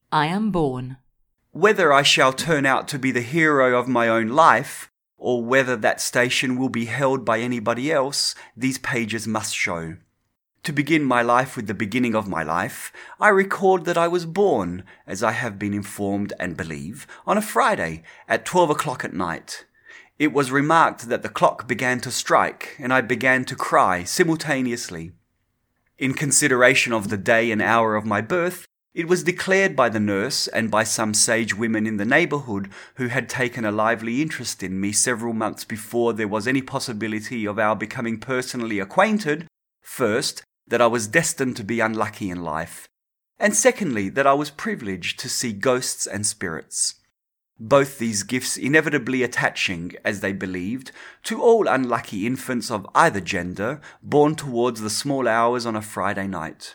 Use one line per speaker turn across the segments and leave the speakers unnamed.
I am born.
Whether I shall turn out to be the hero of my own life, or whether that station will be held by anybody else, these pages must show. To begin my life with the beginning of my life, I record that I was born, as I have been informed and believe, on a Friday at 12 o'clock at night. It was remarked that the clock began to strike, and I began to cry simultaneously. In consideration of the day and hour of my birth, it was declared by the nurse and by some sage women in the neighbourhood who had taken a lively interest in me several months before there was any possibility of our becoming personally acquainted, first, that I was destined to be unlucky in life, and secondly, that I was privileged to see ghosts and spirits. Both these gifts inevitably attaching, as they believed, to all unlucky infants of either gender born towards the small hours on a Friday night.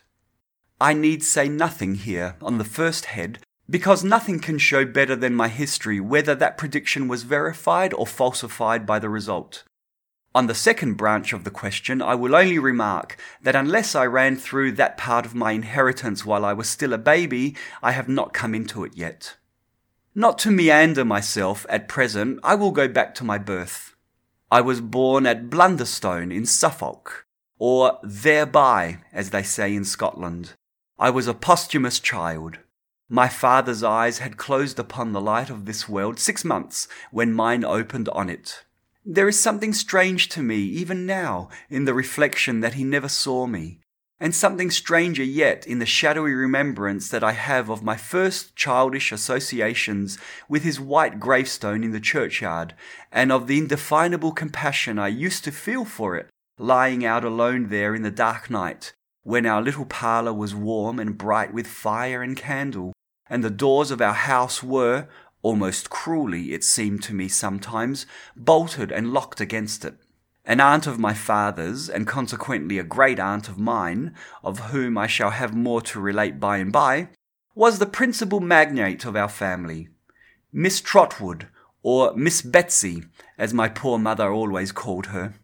I need say nothing here on the first head, because nothing can show better than my history whether that prediction was verified or falsified by the result. On the second branch of the question, I will only remark that unless I ran through that part of my inheritance while I was still a baby, I have not come into it yet. Not to meander myself at present, I will go back to my birth. I was born at Blunderstone in Suffolk, or thereby, as they say in Scotland. I was a posthumous child. My father's eyes had closed upon the light of this world 6 months when mine opened on it. There is something strange to me, even now, in the reflection that he never saw me, and something stranger yet in the shadowy remembrance that I have of my first childish associations with his white gravestone in the churchyard, and of the indefinable compassion I used to feel for it, lying out alone there in the dark night, when our little parlour was warm and bright with fire and candle, and the doors of our house were, almost cruelly it seemed to me sometimes, bolted and locked against it. An aunt of my father's, and consequently a great aunt of mine, of whom I shall have more to relate by and by, was the principal magnate of our family. Miss Trotwood, or Miss Betsy, as my poor mother always called her.